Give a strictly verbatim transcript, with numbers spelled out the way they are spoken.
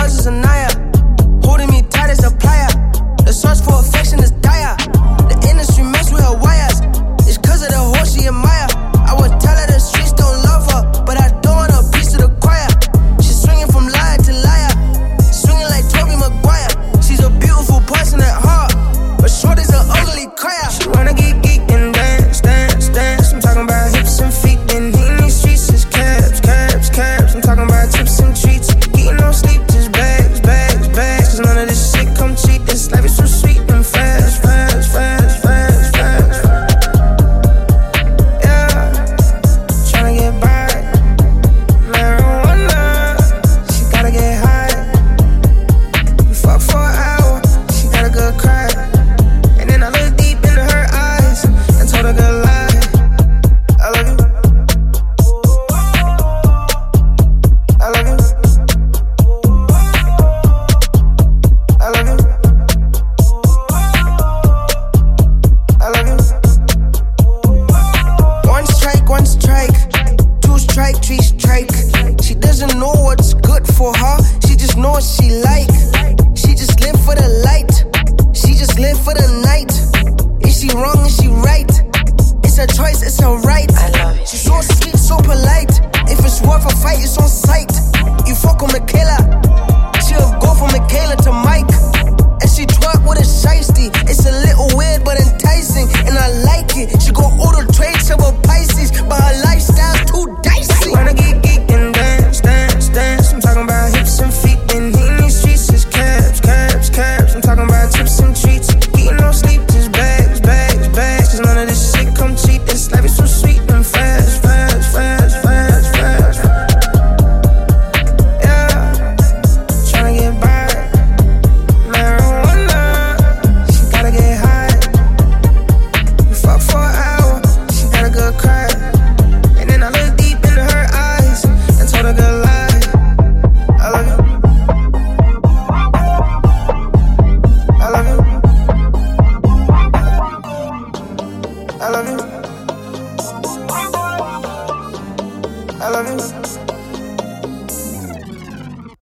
drugs is a naya. Holding me tight as a plier. The search for affection is dire. The industry mess with her wires. It's cause of the horse she admire. I would tell her the streets don't love her, but I don't want a piece of the choir. She's swinging from liar to liar, swinging like Tobey Maguire. She's a beautiful person at heart, but short is an ugly crier. She wanna get geek and dance, dance, dance. I'm talking about hips and feet, and hitting these streets is cabs, cabs, cabs. I'm talking about tips and treats, getting no sleep, just bags, bags, bags. Cause none of this shit come cheap. This life is so sweet and fast, fast, fast, fast, fast. Yeah, tryna get by. Marijuana, she gotta get high. We fuck for an hour, she got a good cry. And then I look deep into her eyes and told her good lie. I love you. I love you. I love you. I love you. One strike, one strike. Two strike, three strike. She doesn't know what's good for her. She just knows she like.